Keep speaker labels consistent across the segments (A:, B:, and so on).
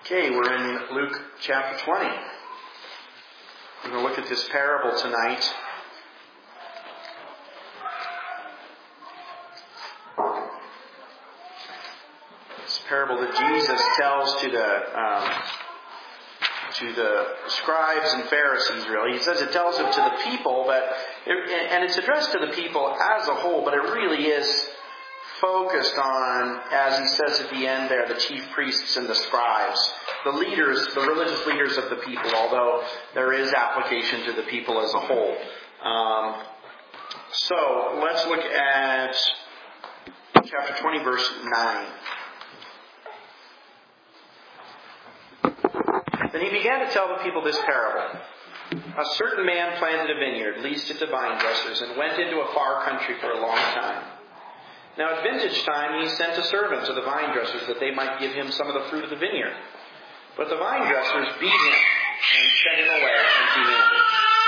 A: Okay, we're in Luke chapter 20. We're going to look at this parable tonight. This parable that Jesus tells to the scribes and Pharisees, really. He says it tells it to the people, and it's addressed to the people as a whole, but it really is focused on, as he says at the end there, the chief priests and the scribes, the leaders, the religious leaders of the people, although there is application to the people as a whole. So let's look at chapter 20, verse 9. Then he began to tell the people this parable. A certain man planted a vineyard, leased it to vine dressers, and went into a far country for a long time. Now at vintage time he sent a servant to the vine dressers that they might give him some of the fruit of the vineyard. But the vine dressers beat him and sent him away empty-handed.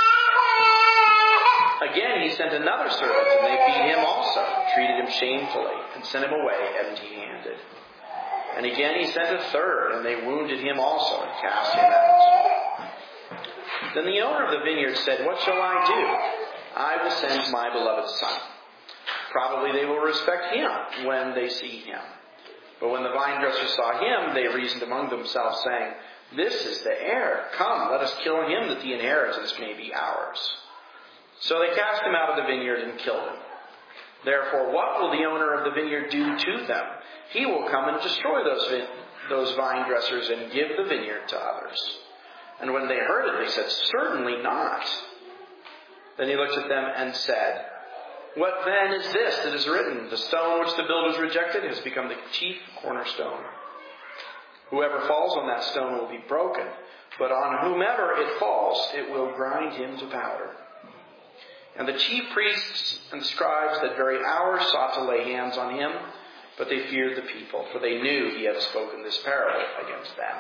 A: Again he sent another servant, and they beat him also, treated him shamefully, and sent him away empty-handed. And again he sent a third, and they wounded him also and cast him out. Then the owner of the vineyard said, "What shall I do? I will send my beloved son. Probably they will respect him when they see him." But when the vine dressers saw him, they reasoned among themselves, saying, "This is the heir. Come, let us kill him, that the inheritance may be ours." So they cast him out of the vineyard and killed him. Therefore, what will the owner of the vineyard do to them? He will come and destroy those vine dressers and give the vineyard to others. And when they heard it, they said, "Certainly not." Then he looked at them and said, "What then is this that is written? The stone which the builders rejected has become the chief cornerstone. Whoever falls on that stone will be broken, but on whomever it falls, it will grind him to powder." And the chief priests and scribes that very hour sought to lay hands on him, but they feared the people, for they knew he had spoken this parable against them.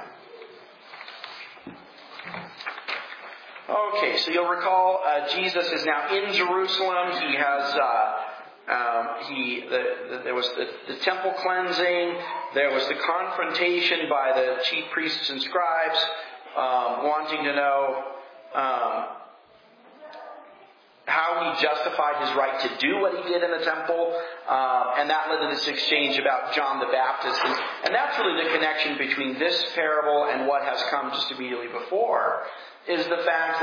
A: Okay, so you'll recall Jesus is now in Jerusalem. He has there was the temple cleansing. There was the confrontation by the chief priests and scribes, wanting to know how he justified his right to do what he did in the temple, and that led to this exchange about John the Baptist, and that's really the connection between this parable and what has come just immediately before. Is the fact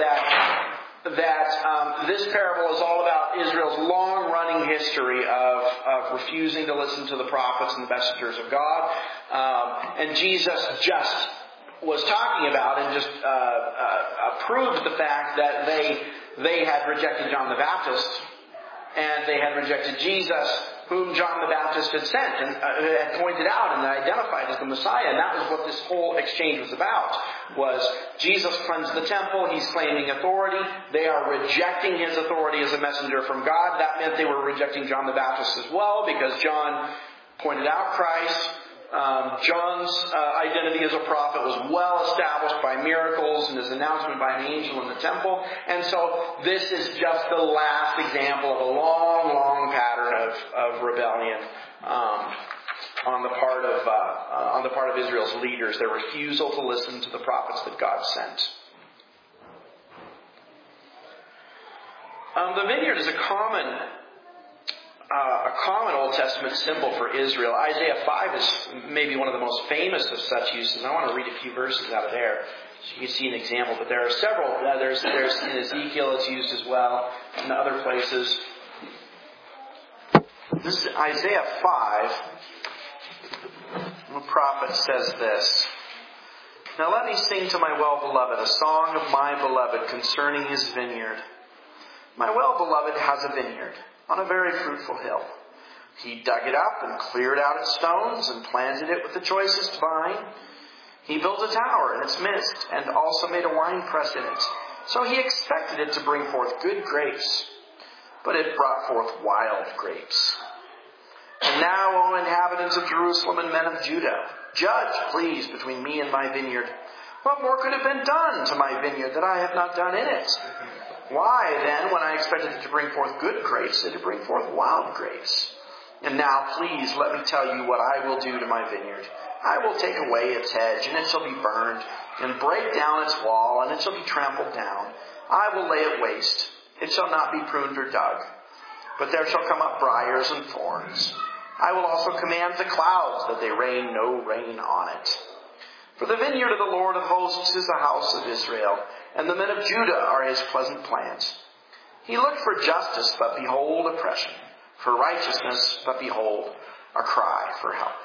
A: that this parable is all about Israel's long-running history of refusing to listen to the prophets and the messengers of God. And Jesus just was talking about and just proved the fact that they had rejected John the Baptist, and they had rejected Jesus, whom John the Baptist had sent and had pointed out and identified as the Messiah. And that was what this whole exchange was about, was Jesus cleansed the temple. He's claiming authority. They are rejecting his authority as a messenger from God. That meant they were rejecting John the Baptist as well, because John pointed out Christ. John's identity as a prophet was well established by miracles and his announcement by an angel in the temple. And so this is just the last example of a long, long pattern of rebellion on the part of Israel's leaders, their refusal to listen to the prophets that God sent. The vineyard is a common Old Testament symbol for Israel. Isaiah 5 is maybe one of the most famous of such uses. I want to read a few verses out of there so you can see an example. But there are several. There's in Ezekiel it's used as well, in other places. This is Isaiah 5. The prophet says this: "Now let me sing to my well-beloved a song of my beloved concerning his vineyard. My well-beloved has a vineyard on a very fruitful hill. He dug it up and cleared out its stones and planted it with the choicest vine. He built a tower in its midst and also made a winepress in it. So he expected it to bring forth good grapes, but it brought forth wild grapes. And now, O inhabitants of Jerusalem and men of Judah, judge, please, between me and my vineyard. What more could have been done to my vineyard that I have not done in it? Why, then, when I expected it to bring forth good grapes, did it bring forth wild grapes? And now, please, let me tell you what I will do to my vineyard. I will take away its hedge, and it shall be burned, and break down its wall, and it shall be trampled down. I will lay it waste. It shall not be pruned or dug, but there shall come up briars and thorns. I will also command the clouds that they rain no rain on it. For the vineyard of the Lord of hosts is the house of Israel, and the men of Judah are his pleasant plants. He looked for justice, but behold oppression, for righteousness, but behold a cry for help.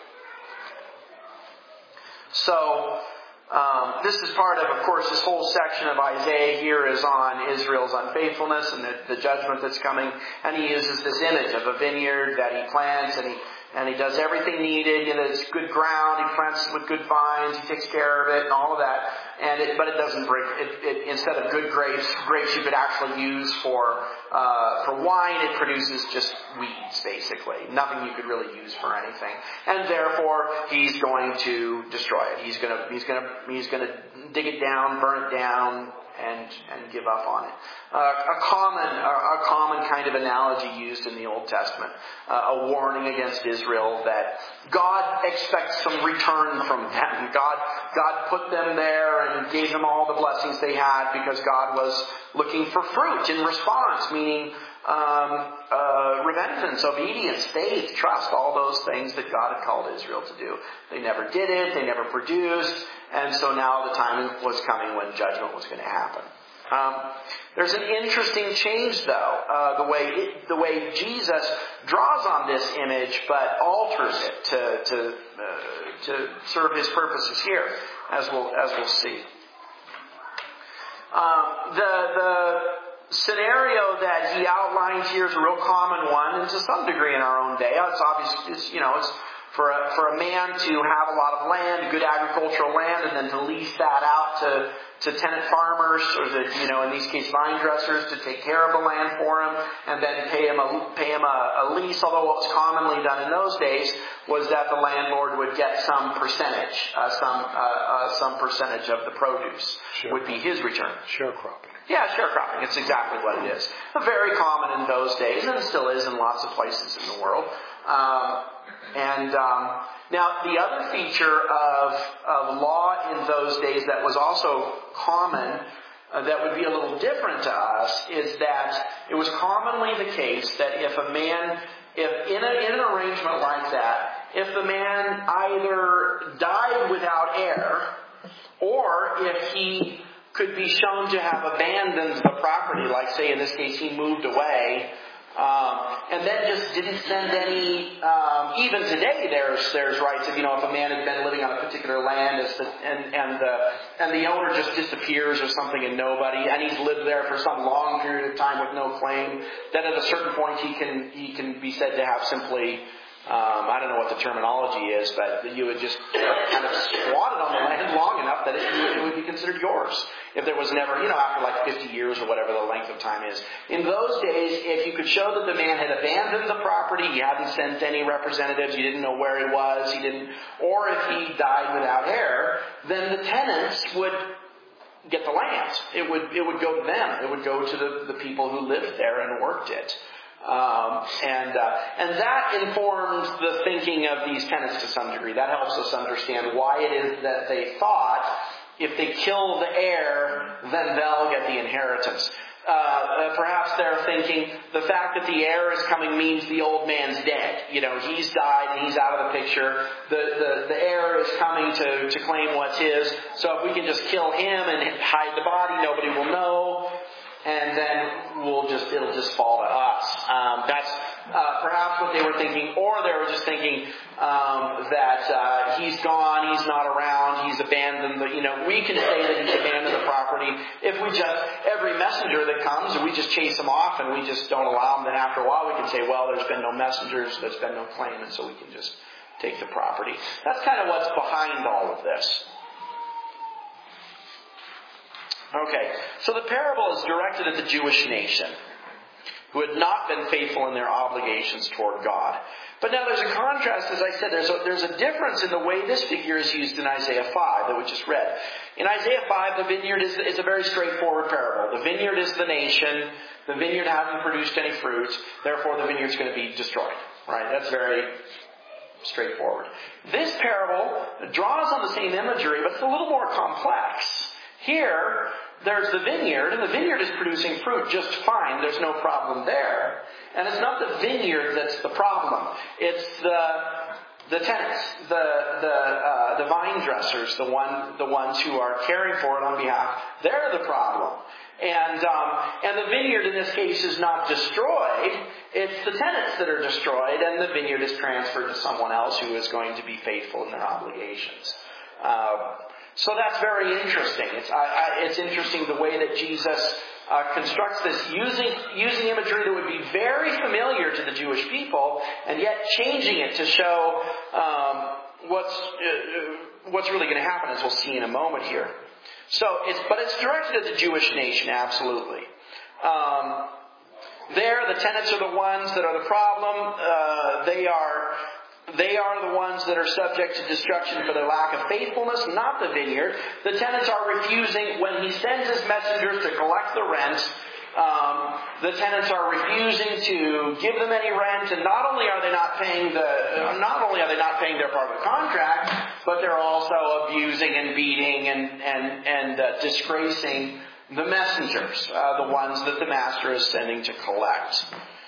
A: So, this is part of course, this whole section of Isaiah here is on Israel's unfaithfulness and the judgment that's coming. And he uses this image of a vineyard that he plants, and he does everything needed. It's good ground. He plants it with good vines. He takes care of it and all of that. But it doesn't bring it. Instead of good grapes you could actually use for wine, it produces just weeds, basically. Nothing you could really use for anything. And therefore, he's going to destroy it. He's going to dig it down, burn it down, and give up on it. A common kind of analogy used in the Old Testament. A warning against Israel that God expects some return from them. God put them there and gave them all the blessings they had because God was looking for fruit in response, meaning repentance, obedience, faith, trust, all those things that God had called Israel to do. They never did it. They never produced. And so now the time was coming when judgment was going to happen. There's an interesting change, though, the way Jesus draws on this image, but alters it to serve his purposes here, as we'll see. The scenario that he outlines here is a real common one, and to some degree in our own day. It's obvious, it's for a man to have a lot of land, good agricultural land, and then to lease that out to tenant farmers, or in these cases vine dressers, to take care of the land for him, and then pay him a lease. Although what was commonly done in those days was that the landlord would get some percentage, some percentage of the produce would be his return.
B: Sharecropping.
A: Yeah, sharecropping. It's exactly what it is. Very common in those days, and it still is in lots of places in the world. Now, the other feature of law in those days that was also common, that would be a little different to us, is that it was commonly the case that if in an arrangement like that, if the man either died without heir, or if he could be shown to have abandoned the property, like say in this case he moved away, and then just didn't send any. Even today, there's rights if a man had been living on a particular land and the owner just disappears or something and he's lived there for some long period of time with no claim. Then at a certain point he can be said to have simply. I don't know what the terminology is, but you would just kind of squatted on the land long enough that it would be considered yours. If there was never, after like 50 years or whatever the length of time is. In those days, if you could show that the man had abandoned the property, he hadn't sent any representatives, you didn't know where he was, or if he died without heir, then the tenants would get the land. It would go to them. It would go to the people who lived there and worked it. And that informs the thinking of these tenants to some degree. That helps us understand why it is that they thought if they kill the heir, then they'll get the inheritance. Perhaps they're thinking the fact that the heir is coming means the old man's dead. He's died and he's out of the picture. The heir is coming to claim what's his. So if we can just kill him and hide the body, nobody will know. And then it'll just fall to us. That's perhaps what they were thinking, or they were just thinking that he's gone, he's not around, he's abandoned. We can say that he's abandoned the property if every messenger that comes, and we just chase him off and we just don't allow him. Then after a while, we can say, well, there's been no messengers, there's been no claim, and so we can just take the property. That's kind of what's behind all of this. Okay, so the parable is directed at the Jewish nation, who had not been faithful in their obligations toward God. But now there's a contrast, as I said, there's a difference in the way this figure is used in Isaiah 5 that we just read. In Isaiah 5, the vineyard is a very straightforward parable. The vineyard is the nation. The vineyard hasn't produced any fruit. Therefore, the vineyard's going to be destroyed. Right? That's very straightforward. This parable draws on the same imagery, but it's a little more complex. Here, there's the vineyard, and the vineyard is producing fruit just fine. There's no problem there. And it's not the vineyard that's the problem. It's the tenants, the vine dressers, the ones who are caring for it on behalf. They're the problem. And the vineyard in this case is not destroyed. It's the tenants that are destroyed, and the vineyard is transferred to someone else who is going to be faithful in their obligations. So that's very interesting. It's interesting the way that Jesus constructs this using imagery that would be very familiar to the Jewish people, and yet changing it to show what's really going to happen, as we'll see in a moment here. But it's directed at the Jewish nation, absolutely. There, the tenants are the ones that are the problem. They are the ones that are subject to destruction for their lack of faithfulness, not the vineyard. The tenants are refusing. When he sends his messengers to collect the rent, the tenants are refusing to give them any rent, and not only are they not paying their part of the contract, but they're also abusing and beating and disgracing the messengers, the ones that the master is sending to collect.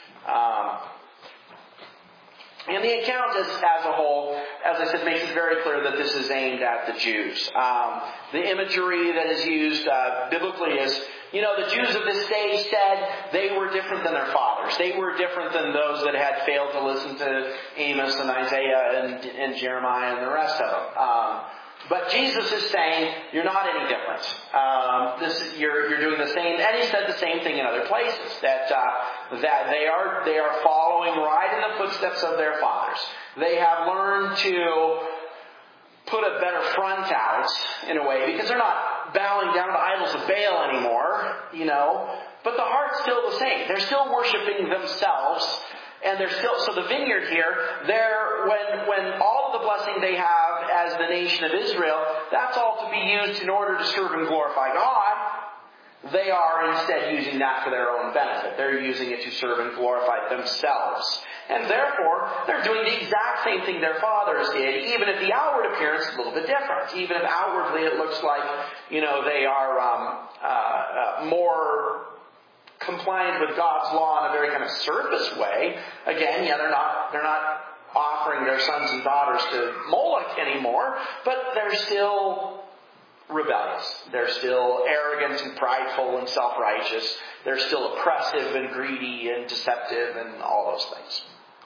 A: And the account as a whole, as I said, makes it very clear that this is aimed at the Jews. The imagery that is used biblically is, the Jews of this day said they were different than their fathers. They were different than those that had failed to listen to Amos and Isaiah and Jeremiah and the rest of them. But Jesus is saying, you're not any different. You're doing the same, and he said the same thing in other places, that they are following right in the footsteps of their fathers. They have learned to put a better front out, in a way, because they're not bowing down to idols of Baal anymore, but the heart's still the same. They're still worshiping themselves. And they're still, so the vineyard here, when all of the blessing they have as the nation of Israel, that's all to be used in order to serve and glorify God. They are instead using that for their own benefit. They're using it to serve and glorify themselves. And therefore, they're doing the exact same thing their fathers did, even if the outward appearance is a little bit different. Even if outwardly it looks like, they are more compliant with God's law in a very kind of surface way. Again, they're not offering their sons and daughters to Moloch anymore, but they're still rebellious. They're still arrogant and prideful and self-righteous. They're still oppressive and greedy and deceptive and all those things.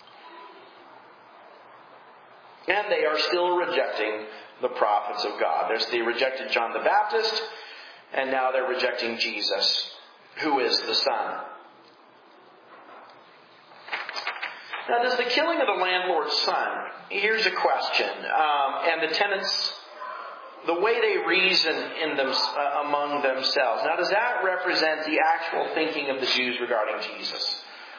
A: And they are still rejecting the prophets of God. They rejected John the Baptist, and now they're rejecting Jesus, who is the Son. Now, does the killing of the landlord's son, here's a question, and the tenants, the way they reason among themselves, now does that represent the actual thinking of the Jews regarding Jesus?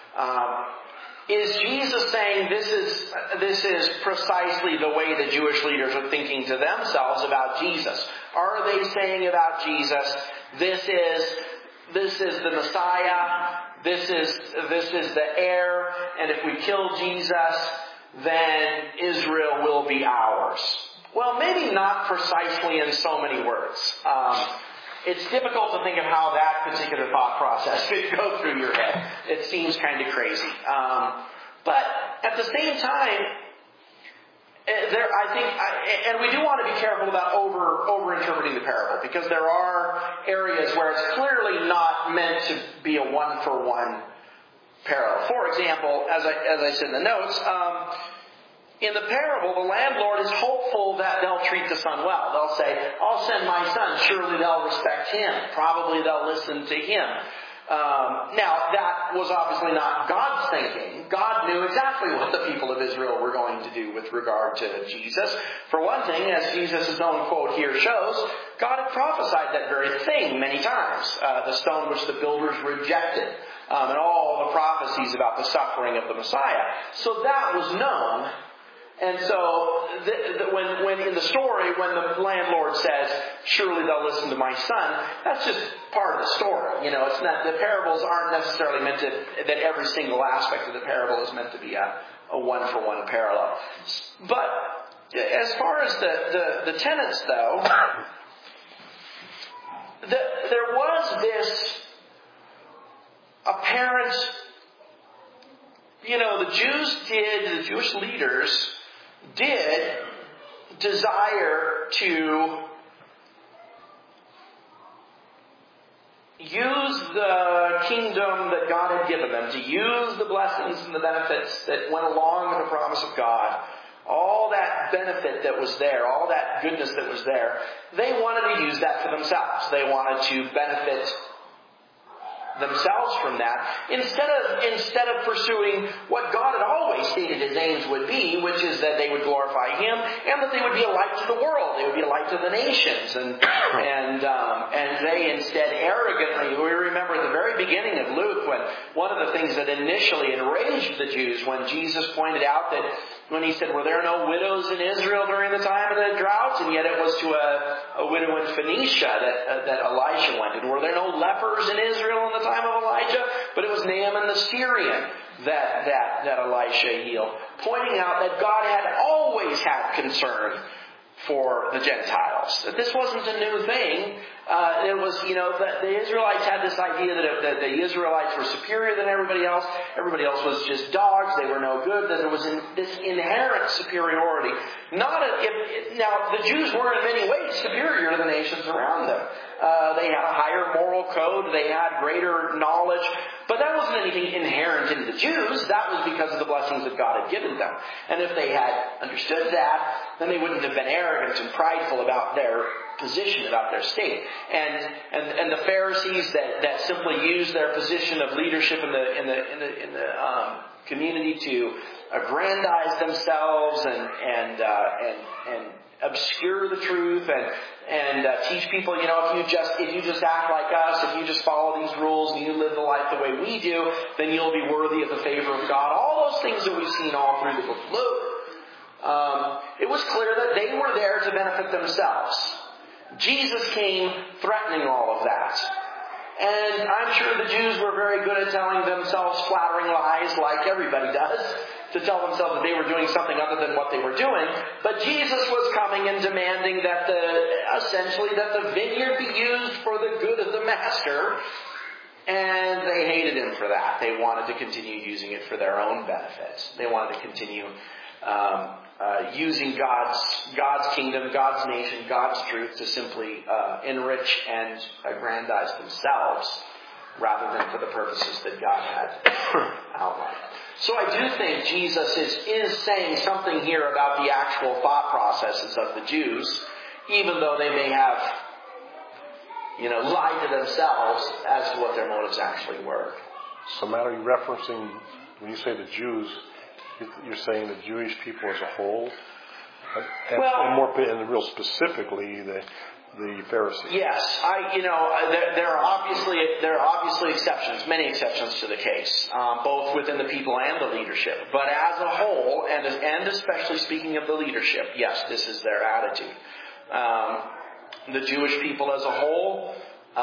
A: Is Jesus saying this is precisely the way the Jewish leaders are thinking to themselves about Jesus? Are they saying about Jesus, this is the Messiah, this is the heir, and if we kill Jesus, then Israel will be ours? Well, maybe not precisely in so many words. It's difficult to think of how that particular thought process could go through your head. It seems kind of crazy. But at the same time, and we do want to be careful about over-interpreting the parable, because there are areas where it's clearly not meant to be a one-for-one parable. For example, as I said in the notes, in the parable, the landlord is hopeful that they'll treat the son well. They'll say, I'll send my son. Surely they'll respect him. Probably they'll listen to him. Now, that was obviously not God's thinking. God knew exactly what the people of Israel were going to do with regard to Jesus. For one thing, as Jesus' own quote here shows, God had prophesied that very thing many times. The stone which the builders rejected. And all the prophecies about the suffering of the Messiah. So that was known. And so, when in the story, when the landlord says, surely they'll listen to my son, that's just part of the story. It's not, the parables aren't necessarily meant that every single aspect of the parable is meant to be a a one-for-one parallel. But as far as the tenets, though, there was this apparent, the Jewish leaders did desire to use the kingdom that God had given them, to use the blessings and the benefits that went along with the promise of God, all that benefit that was there, all that goodness that was there, they wanted to use that for themselves. They wanted to benefit themselves from that, instead of pursuing what God had always stated His aims would be, which is that they would glorify Him and that they would be a light to the world. They would be a light to the nations, and they instead arrogantly. We remember at the very beginning of Luke when one of the things that initially enraged the Jews when Jesus pointed out that when He said, "Were there no widows in Israel during the time of the droughts?" And yet it was to a widow in Phoenicia that Elisha went. And were there no lepers in Israel in the time of Elijah? But it was Naaman the Syrian that Elisha healed, pointing out that God had always had concern for the Gentiles. That this wasn't a new thing. It was, the Israelites had this idea that the Israelites were superior than everybody else. Everybody else was just dogs. They were no good. That there was this inherent superiority. Now, the Jews were in many ways superior to the nations around them. They had a higher moral code. They had greater knowledge. But that wasn't anything inherent in the Jews. That was because of the blessings that God had given them. And if they had understood that, then they wouldn't have been arrogant and prideful about their position, about their state. And the Pharisees that simply used their position of leadership in the community to aggrandize themselves and obscure the truth and teach people, if you just act like us, if you just follow these rules and you live the life the way we do, then you'll be worthy of the favor of God. All those things that we've seen all through the book of Luke. It was clear that they were there to benefit themselves. Jesus came threatening all of that. And I'm sure the Jews were very good at telling themselves flattering lies like everybody does, to tell themselves that they were doing something other than what they were doing. But Jesus was coming and demanding that the vineyard be used for the good of the master. And they hated Him for that. They wanted to continue using it for their own benefit. They wanted to continue using God's kingdom, God's nation, God's truth to simply enrich and aggrandize themselves rather than for the purposes that God had outlined. So I do think Jesus is saying something here about the actual thought processes of the Jews, even though they may have, lied to themselves as to what their motives actually were.
B: So Matt, are you referencing, when you say the Jews, you're saying the Jewish people as a whole? And real specifically, the Pharisees.
A: Yes, there are obviously exceptions, many exceptions to the case, both within the people and the leadership. But as a whole, and especially speaking of the leadership, yes, this is their attitude. The Jewish people as a whole,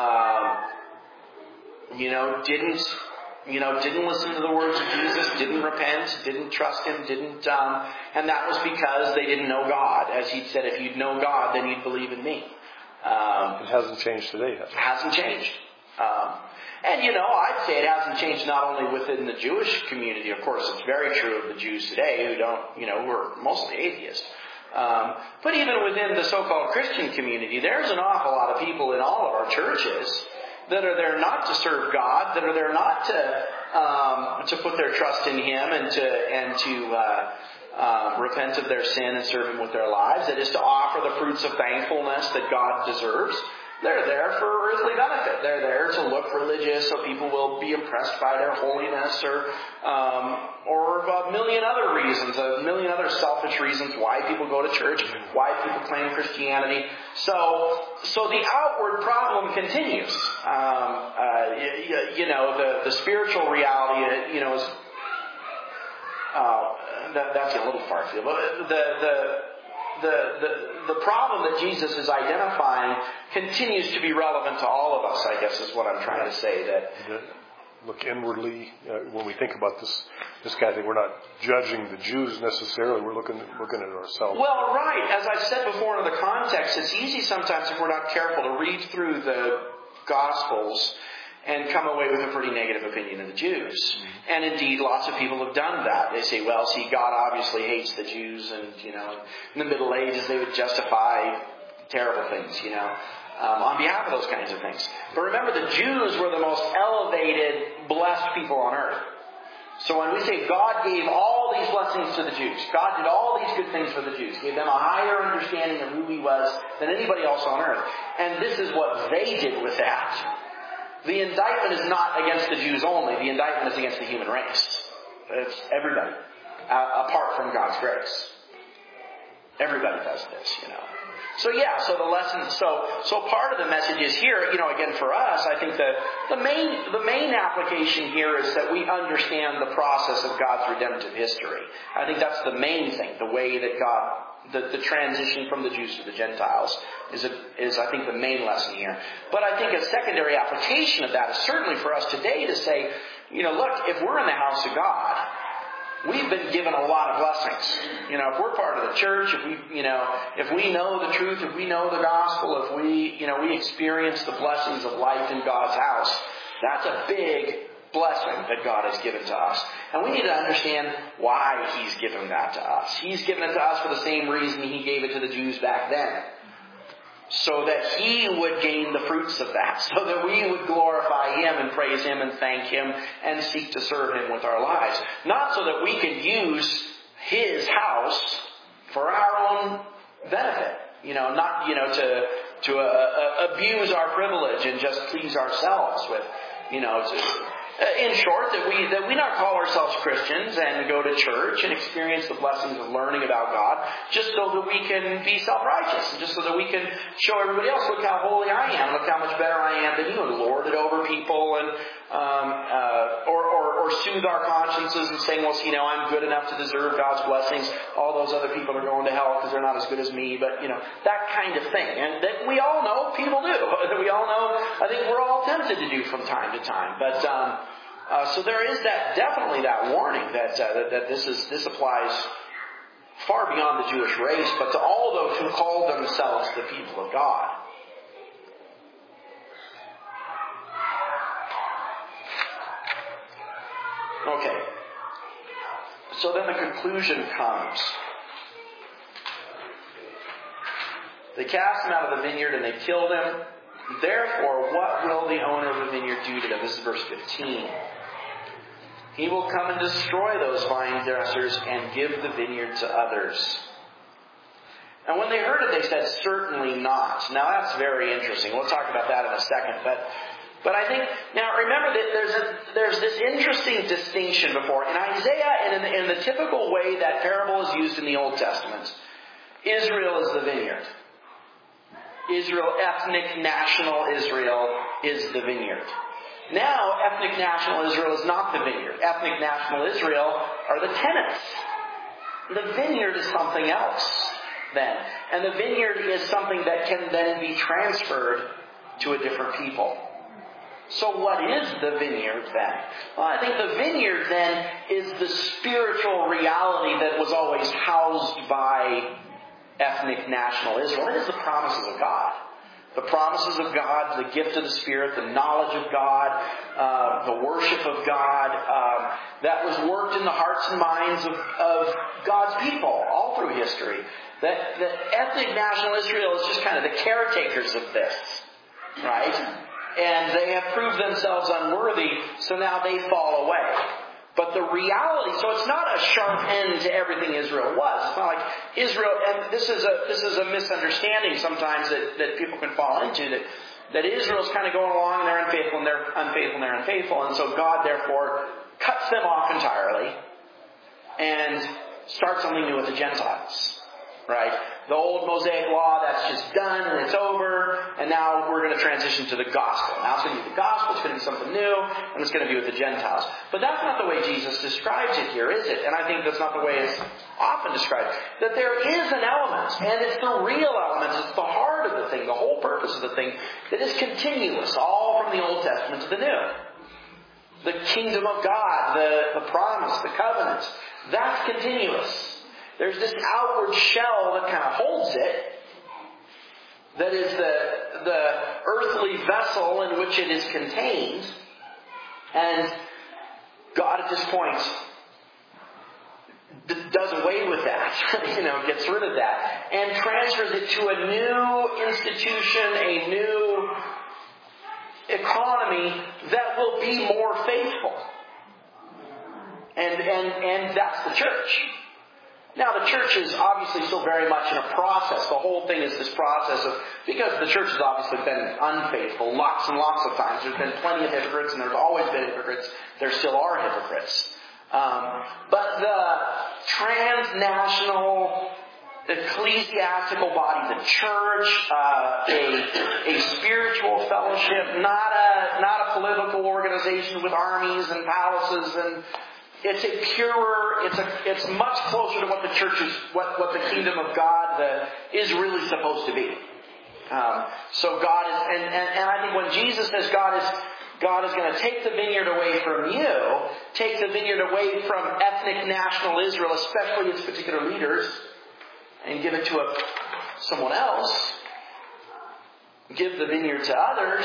A: didn't listen to the words of Jesus, didn't repent, didn't trust Him, and that was because they didn't know God. As He said, if you'd know God, then you'd believe in me.
B: It hasn't changed today, has it?
A: It hasn't changed. I'd say it hasn't changed not only within the Jewish community. Of course, it's very true of the Jews today who are mostly atheists. But even within the so-called Christian community, there's an awful lot of people in all of our churches that are there not to serve God, that are there not to put their trust in Him and to repent of their sin and serve Him with their lives. It is to offer the fruits of thankfulness that God deserves. They're there for earthly benefit. They're there to look religious so people will be impressed by their holiness or a million other reasons, a million other selfish reasons why people go to church, why people claim Christianity. So the outward problem continues. The spiritual reality, is that's a little far field. But the problem that Jesus is identifying continues to be relevant to all of us, I guess is what I'm trying to say.
B: look inwardly when we think about this kind of thing. We're not judging the Jews necessarily. We're looking at ourselves.
A: Well, right. As I said before in the context, it's easy sometimes if we're not careful to read through the Gospels and come away with a pretty negative opinion of the Jews. And indeed, lots of people have done that. They say, well, see, God obviously hates the Jews, and, in the Middle Ages they would justify terrible things, on behalf of those kinds of things. But remember, the Jews were the most elevated, blessed people on earth. So when we say God gave all these blessings to the Jews, God did all these good things for the Jews, gave them a higher understanding of who He was than anybody else on earth. And this is what they did with that. The indictment is not against the Jews only. The indictment is against the human race. It's everybody, apart from God's grace. Everybody does this, So the lesson, so part of the message is here, again for us, I think the main application here is that we understand the process of God's redemptive history. I think that's the main thing, the way that God, the transition from the Jews to the Gentiles is I think the main lesson here. But I think a secondary application of that is certainly for us today to say, look, if we're in the house of God, we've been given a lot of blessings. If we're part of the church, if we know the truth, if we know the gospel, if we experience the blessings of life in God's house, that's a big blessing that God has given to us. And we need to understand why He's given that to us. He's given it to us for the same reason He gave it to the Jews back then. So that He would gain the fruits of that. So that we would glorify Him and praise Him and thank Him and seek to serve Him with our lives. Not so that we could use His house for our own benefit. Not to abuse our privilege and just please ourselves with, in short, that we not call ourselves Christians and go to church and experience the blessings of learning about God just so that we can be self-righteous and just so that we can show everybody else, look how holy I am, look how much better I am than you, and lord it over people and or soothe our consciences and saying, well, I'm good enough to deserve God's blessings. All those other people are going to hell because they're not as good as me. But, that kind of thing. And that we all know people do. That we all know, I think we're all tempted to do from time to time. But so there is definitely that warning that this applies far beyond the Jewish race, but to all those who call themselves the people of God. Okay. So then the conclusion comes. They cast him out of the vineyard and they killed him. Therefore, what will the owner of the vineyard do to them? This is verse 15. He will come and destroy those vine dressers and give the vineyard to others. And when they heard it, they said, certainly not. Now that's very interesting. We'll talk about that in a second. But I think, now remember that there's this interesting distinction before. In Isaiah and in the typical way that parable is used in the Old Testament, Israel is the vineyard. Israel, ethnic national Israel, is the vineyard. Now, ethnic national Israel is not the vineyard. Ethnic national Israel are the tenants. The vineyard is something else then. And the vineyard is something that can then be transferred to a different people. So what is the vineyard then? Well, I think the vineyard then is the spiritual reality that was always housed by ethnic national Israel. It is the promises of God. The promises of God, the gift of the Spirit, the knowledge of God, the worship of God, that was worked in the hearts and minds of God's people all through history. That ethnic national Israel is just kind of the caretakers of this, right? And they have proved themselves unworthy, so now they fall away. But the reality, so it's not a sharp end to everything Israel was. It's not like Israel, and this is a misunderstanding sometimes that people can fall into, that Israel's kind of going along and they're unfaithful and they're unfaithful and they're unfaithful, and so God therefore cuts them off entirely and starts something new with the Gentiles. Right? The old Mosaic law, that's just done and it's over, and now we're going to transition to the gospel. Now it's going to be the gospel, it's going to be something new, and it's going to be with the Gentiles. But that's not the way Jesus describes it here, is it? And I think that's not the way it's often described. That there is an element, and it's the real element, it's the heart of the thing, the whole purpose of the thing, that is continuous, all from the Old Testament to the New. the kingdom of God, the promise, the covenant, that's continuous. There's this outward shell that kind of holds it, that is the earthly vessel in which it is contained. And God at this point does away with that, gets rid of that, and transfers it to a new institution, a new economy that will be more faithful. And that's the church. Now, the church is obviously still very much in a process. The whole thing is this process of, because the church has obviously been unfaithful lots and lots of times. There's been plenty of hypocrites, and there's always been hypocrites. There still are hypocrites. But the transnational ecclesiastical body, the church, a spiritual fellowship, not a political organization with armies and palaces, and it's a purer, it's much closer to what the church is, what the kingdom of God is really supposed to be. So God is, and I think when Jesus says God is going to take the vineyard away from you, take the vineyard away from ethnic national Israel, especially its particular leaders, and give it to someone else, give the vineyard to others,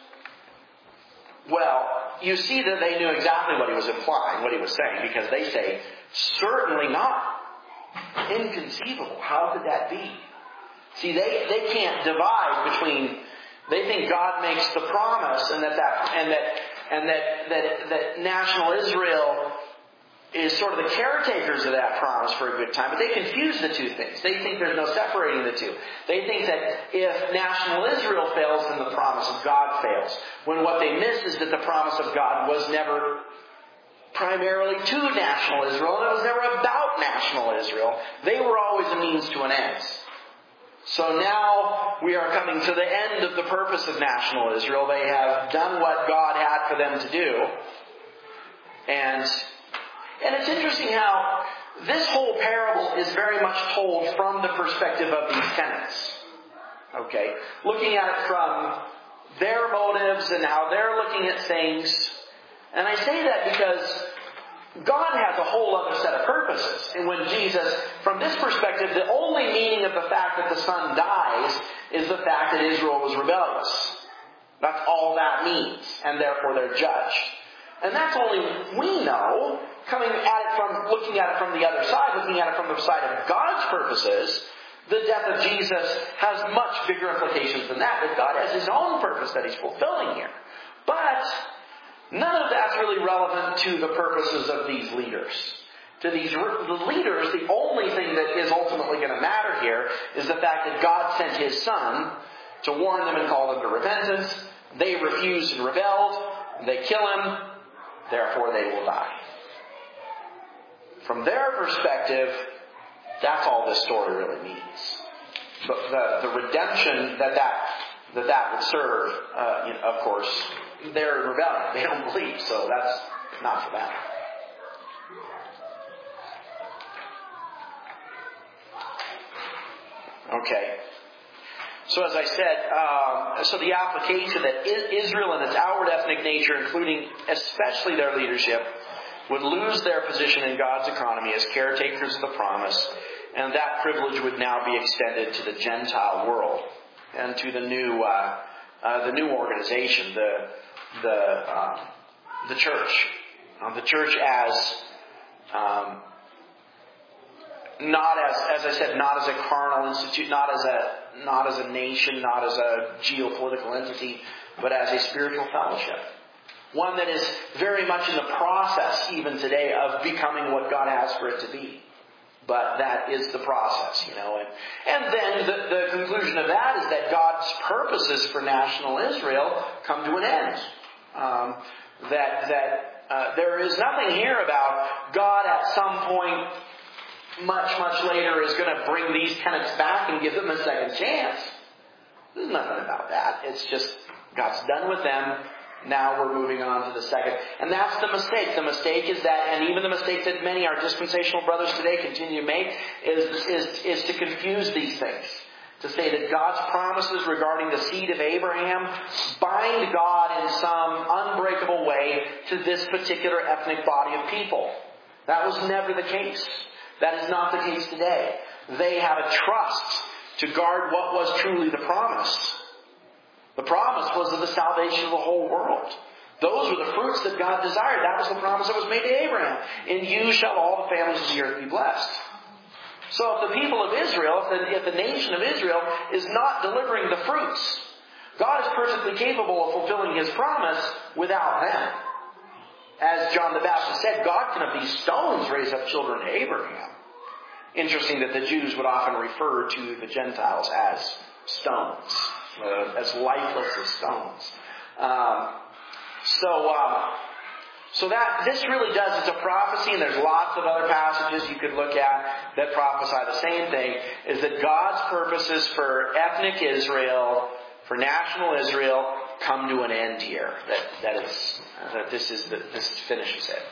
A: well, you see that they knew exactly what he was implying, what he was saying, because they say, certainly not. Inconceivable. How could that be? See, they can't divide between, they think God makes the promise and that national Israel is sort of the caretakers of that promise for a good time, but they confuse the two things. They think there's no separating the two. They think that if national Israel fails, then the promise of God fails. When what they miss is that the promise of God was never primarily to national Israel, and it was never about national Israel. They were always a means to an end. So now we are coming to the end of the purpose of national Israel. They have done what God had for them to do. And it's interesting how this whole parable is very much told from the perspective of these tenants. Okay? Looking at it from their motives and how they're looking at things. And I say that because God has a whole other set of purposes. And when Jesus, from this perspective, the only meaning of the fact that the son dies is the fact that Israel was rebellious. That's all that means. And therefore they're judged. And that's only we know, looking at it from the other side, looking at it from the side of God's purposes. The death of Jesus has much bigger implications than that God has His own purpose that He's fulfilling here. But none of that's really relevant to the purposes of these leaders. To the leaders, the only thing that is ultimately going to matter here is the fact that God sent His Son to warn them and call them to repentance. They refused and rebelled. They kill Him. Therefore, they will die. From their perspective, that's all this story really means. But the redemption that would serve, of course, they're in rebellion. They don't believe, so that's not for them. Okay. So as I said, so the application that Israel in its outward ethnic nature, including especially their leadership, would lose their position in God's economy as caretakers of the promise, and that privilege would now be extended to the Gentile world and to the new organization, the church. The church as not as I said, not as a carnal institute, not as a nation, not as a geopolitical entity, but as a spiritual fellowship. One that is very much in the process, even today, of becoming what God has for it to be. But that is the process, And then the conclusion of that is that God's purposes for national Israel come to an end. There is nothing here about God at some point, much later, is going to bring these tenants back and give them a second chance. There's nothing about that. It's just God's done with them. Now we're moving on to the second. And that's the mistake. The mistake is that, and even the mistake that many our dispensational brothers today continue to make, is to confuse these things. to say that God's promises regarding the seed of Abraham bind God in some unbreakable way to this particular ethnic body of people. That was never the case. That is not the case today. They have a trust to guard what was truly the promise. The promise was of the salvation of the whole world. Those were the fruits that God desired. That was the promise that was made to Abraham. In you shall all the families of the earth be blessed. So if the people of Israel, if the nation of Israel is not delivering the fruits, God is perfectly capable of fulfilling His promise without them. As John the Baptist said, God can of these stones raise up children to Abraham. Interesting that the Jews would often refer to the Gentiles as stones, as lifeless as stones. So that this really does, it's a prophecy, and there's lots of other passages you could look at that prophesy the same thing, is that God's purposes for ethnic Israel, for national Israel, come to an end here. This finishes it.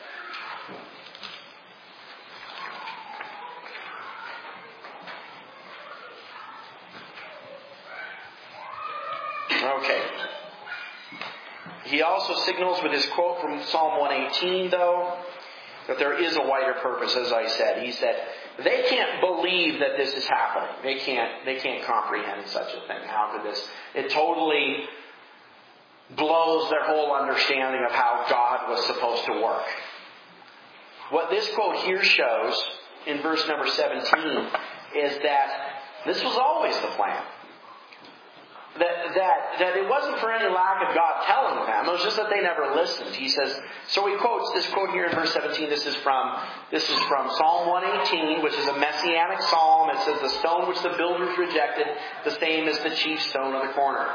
A: Okay. He also signals with his quote from Psalm 118, though, that there is a wider purpose, as I said. He said, they can't believe that this is happening. They can't comprehend such a thing. How could this? It totally blows their whole understanding of how God was supposed to work. What this quote here shows, in verse number 17, is that this was always the plan. That it wasn't for any lack of God telling them. It was just that they never listened. He says, so he quotes this quote here in verse 17. This is from Psalm 118, which is a messianic psalm. It says, the stone which the builders rejected, the same as the chief stone on the corner.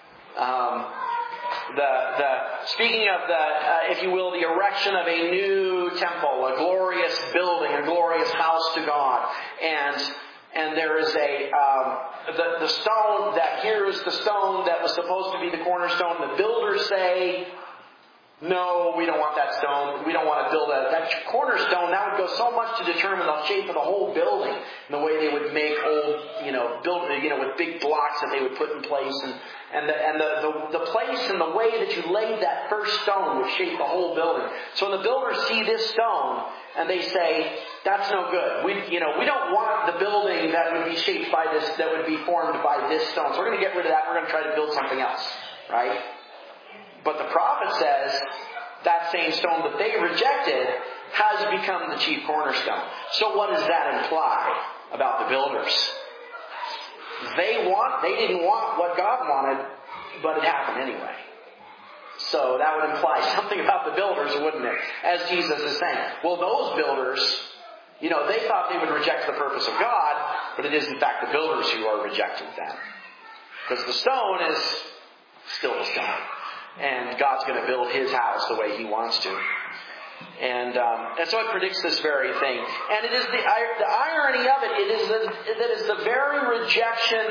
A: Speaking of if you will, the erection of a new temple, a glorious building, a glorious house to God. And there is the stone that here is the stone that was supposed to be the cornerstone. The builders say, no, we don't want that stone. We don't want to build that cornerstone. That would go so much to determine the shape of the whole building and the way they would make old, with big blocks that they would put in place, and the place and the way that you laid that first stone would shape the whole building. So when the builders see this stone and they say, that's no good. We don't want the building that would be shaped by this, that would be formed by this stone. So we're going to get rid of that. We're going to try to build something else, right? But the prophet says that same stone that they rejected has become the chief cornerstone. So what does that imply about the builders? They didn't want what God wanted, but it happened anyway. So that would imply something about the builders, wouldn't it? As Jesus is saying. Well, those builders, they thought they would reject the purpose of God, but it is in fact the builders who are rejecting them. Because the stone is still the stone. And God's going to build His house the way He wants to. And so it predicts this very thing. And it is the irony of it. It is the very rejection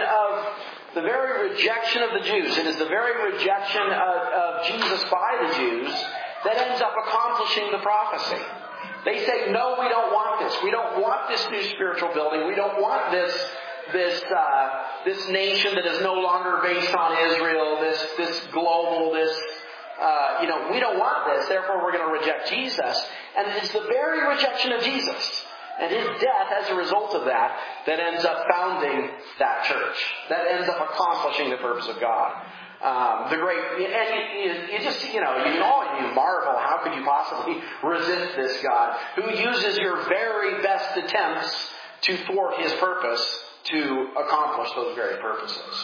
A: of the Jews. It is the very rejection of Jesus by the Jews that ends up accomplishing the prophecy. They say, no, we don't want this. We don't want this new spiritual building. We don't want this nation that is no longer based on Israel, this global, we don't want this, therefore we're going to reject Jesus. And it's the very rejection of Jesus and His death as a result of that ends up founding that church. That ends up accomplishing the purpose of God. You marvel, how could you possibly resist this God who uses your very best attempts to thwart His purpose to accomplish those very purposes.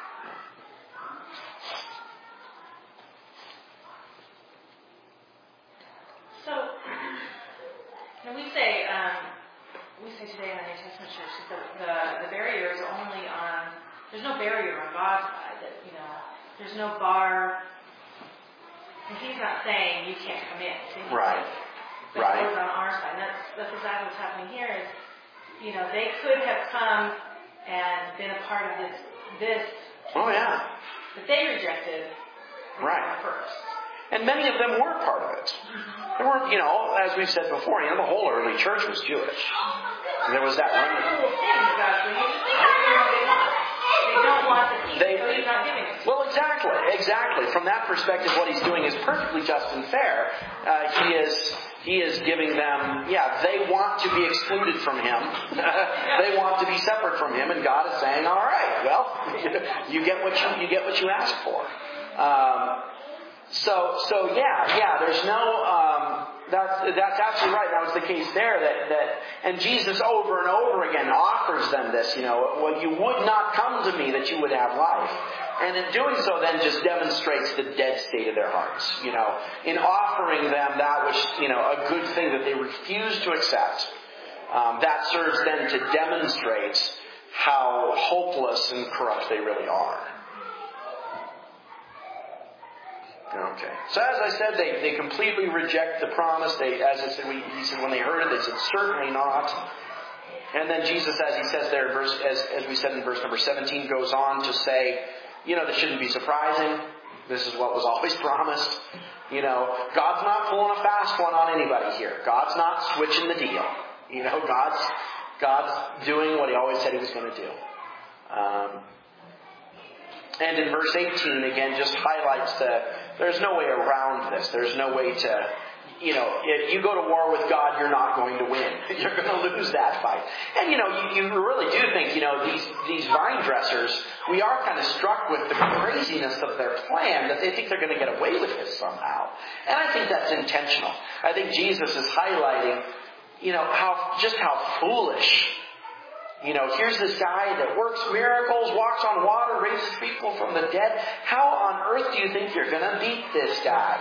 C: So, we say today in the New Testament church that the barrier is only on. There's no barrier on God's side. That there's no bar. And He's not saying you can't come in.
A: Right.
C: But right. It goes on our side. That's exactly what's happening here. Is they could have come and been a part of this.
A: Oh yeah.
C: But they rejected.
A: Right.
C: First.
A: And many of them were part of it. They weren't, as we've said before, the whole early church was Jewish. And there was that remnant. that perspective, what he's doing is perfectly just and fair. He is giving them, they want to be excluded from him. They want to be separate from him, and God is saying, all right, well, you get what you ask for. There's no. That's absolutely right. That was the case there. And Jesus over and over again offers them this. Well, you would not come to me that you would have life. And in doing so, then just demonstrates the dead state of their hearts. In offering them that which, a good thing that they refuse to accept. That serves then to demonstrate how hopeless and corrupt they really are. Okay. So as I said, they completely reject the promise. He said when they heard it, they said, certainly not. And then Jesus, as he says there, as we said in verse number 17, goes on to say, this shouldn't be surprising. This is what was always promised. God's not pulling a fast one on anybody here. God's not switching the deal. God's doing what he always said he was going to do. And in verse 18, again, just highlights there's no way around this. There's no way to, if you go to war with God, you're not going to win. You're going to lose that fight. And, you really do think, these vine dressers, we are kind of struck with the craziness of their plan, that they think they're going to get away with this somehow. And I think that's intentional. I think Jesus is highlighting, how foolish. Here's this guy that works miracles, walks on water, raises people from the dead. How on earth do you think you're going to beat this guy?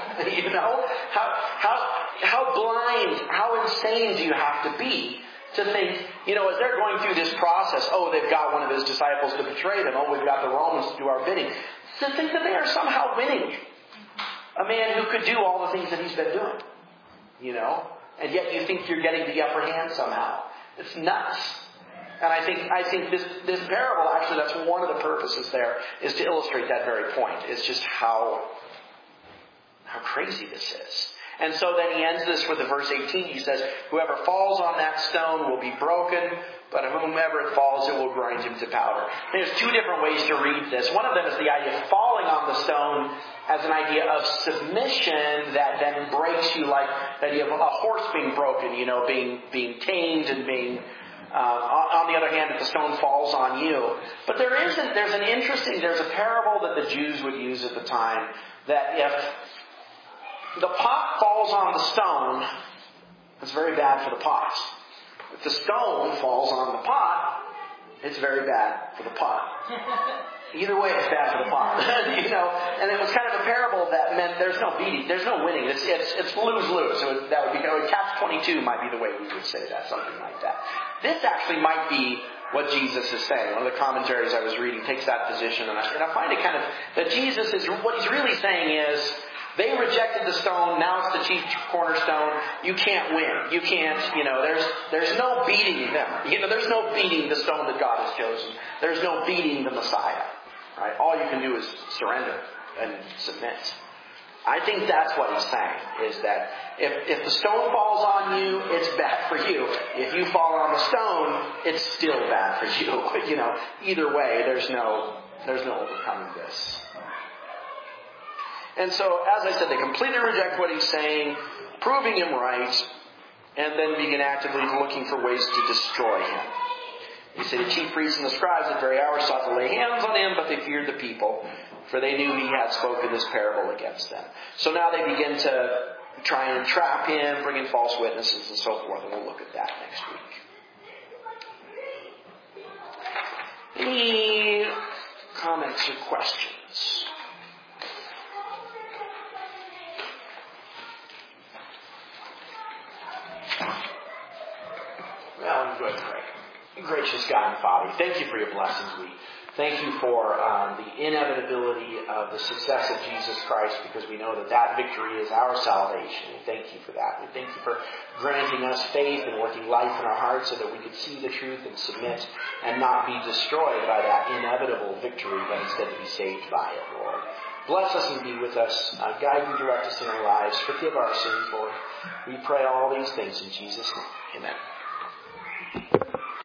A: How blind, how insane do you have to be to think, as they're going through this process, they've got one of his disciples to betray them. We've got the Romans to do our bidding. To think that they are somehow winning a man who could do all the things that he's been doing. And yet you think you're getting the upper hand somehow. It's nuts. And I think this parable, actually, that's one of the purposes there, is to illustrate that very point. It's just how crazy this is. And so then he ends this with the verse 18. He says, whoever falls on that stone will be broken, but whomever it falls, it will grind him to powder. There's two different ways to read this. One of them is the idea of falling on the stone as an idea of submission that then breaks you, like the idea of a horse being broken, being tamed and being... on the other hand, if the stone falls on you. But there's a parable that the Jews would use at the time, that if the pot falls on the stone, it's very bad for the pot. If the stone falls on the pot, it's very bad for the pot. Either way, it's bad for the pot. And it was kind of a parable that meant there's no beating, there's no winning. It's lose-lose. So that would be catch-22 might be the way we would say that, something like that. This actually might be what Jesus is saying. One of the commentaries I was reading takes that position, and I find it kind of that Jesus is what he's really saying is, they rejected the stone, now it's the chief cornerstone. You can't win. You can't, there's no beating them. There's no beating the stone that God has chosen. There's no beating the Messiah. Right? All you can do is surrender and submit. I think that's what he's saying, is that if the stone falls on you, it's bad for you. If you fall on the stone, it's still bad for you. Either way, there's no overcoming this. And so, as I said, they completely reject what he's saying, proving him right, and then begin actively looking for ways to destroy him. You see, the chief priests and the scribes at the very hour sought to lay hands on him, but they feared the people, for they knew he had spoken this parable against them. So now they begin to try and trap him, bring in false witnesses and so forth, and we'll look at that next week. Any comments or questions? Well, I'm good, Craig. Gracious God and Father, thank you for your blessings. We thank you for the inevitability of the success of Jesus Christ, because we know that victory is our salvation. We thank you for that. We thank you for granting us faith and working life in our hearts so that we could see the truth and submit and not be destroyed by that inevitable victory, but instead to be saved by it, Lord. Bless us and be with us. Guide and direct us in our lives. Forgive our sins, Lord. We pray all these things in Jesus' name. Amen.